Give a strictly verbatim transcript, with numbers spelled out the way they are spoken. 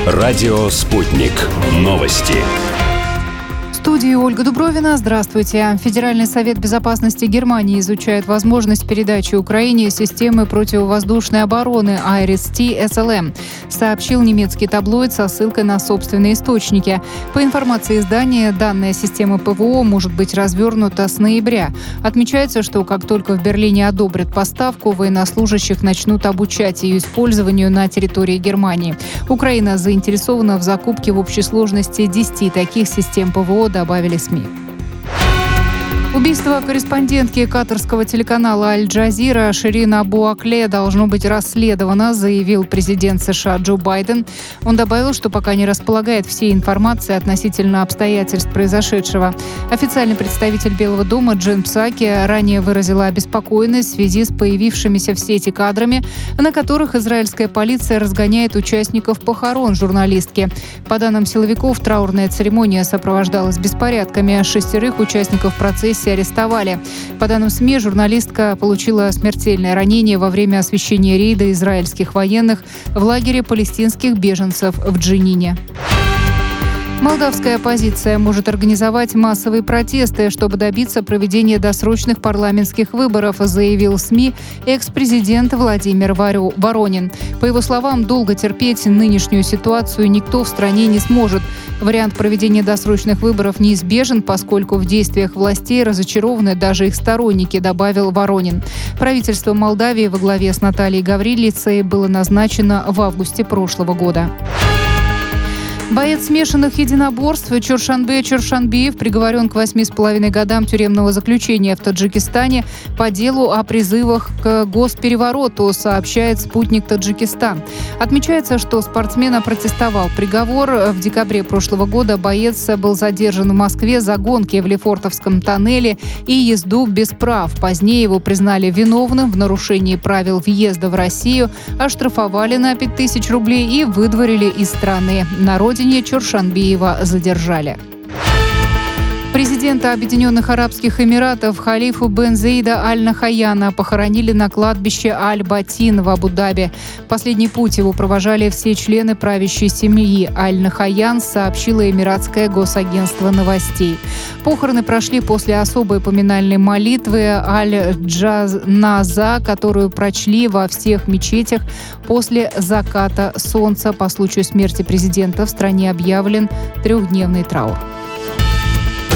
Радио «Спутник». Новости. В студии Ольга Дубровина. Здравствуйте. Федеральный совет безопасности Германии изучает возможность передачи Украине системы противовоздушной обороны Айрис-Ти эс эл эм, сообщил немецкий таблоид со ссылкой на собственные источники. По информации издания, данная система ПВО может быть развернута с ноября. Отмечается, что как только в Берлине одобрят поставку, военнослужащих начнут обучать ее использованию на территории Германии. Украина заинтересована в закупке в общей сложности десяти таких систем ПВО, добавили СМИ. Убийство корреспондентки катарского телеканала «Аль-Джазира» Ширин Абу Акле должно быть расследовано, заявил президент США Джо Байден. Он добавил, что пока не располагает всей информацией относительно обстоятельств произошедшего. Официальный представитель Белого дома Джен Псаки ранее выразила обеспокоенность в связи с появившимися в сети кадрами, на которых израильская полиция разгоняет участников похорон журналистки. По данным силовиков, траурная церемония сопровождалась беспорядками. Шестерых участников процесса арестовали. По данным СМИ, журналистка получила смертельное ранение во время освещения рейда израильских военных в лагере палестинских беженцев в Дженине. Молдавская оппозиция может организовать массовые протесты, чтобы добиться проведения досрочных парламентских выборов, заявил СМИ экс-президент Владимир Воронин. По его словам, долго терпеть нынешнюю ситуацию никто в стране не сможет. Вариант проведения досрочных выборов неизбежен, поскольку в действиях властей разочарованы даже их сторонники, добавил Воронин. Правительство Молдавии во главе с Натальей Гаврилицей было назначено в августе прошлого года. Боец смешанных единоборств Чоршанбе Чоршанбиев приговорен к восьми с половиной годам тюремного заключения в Таджикистане по делу о призывах к госперевороту, сообщает «Спутник Таджикистан». Отмечается, что спортсмен опротестовал приговор. В декабре прошлого года боец был задержан в Москве за гонки в Лефортовском тоннеле и езду без прав. Позднее его признали виновным в нарушении правил въезда в Россию, оштрафовали на пять тысяч рублей и выдворили из страны. На родине Чоршанбиева задержали. Президента Объединенных Арабских Эмиратов халифу бен Заида Аль-Нахаяна похоронили на кладбище Аль-Батин в Абу-Даби. В последний путь его провожали все члены правящей семьи. Аль-Нахаян, сообщило Эмиратское госагентство новостей. Похороны прошли после особой поминальной молитвы Аль-Джаназа, которую прочли во всех мечетях после заката солнца. По случаю смерти президента в стране объявлен трехдневный траур.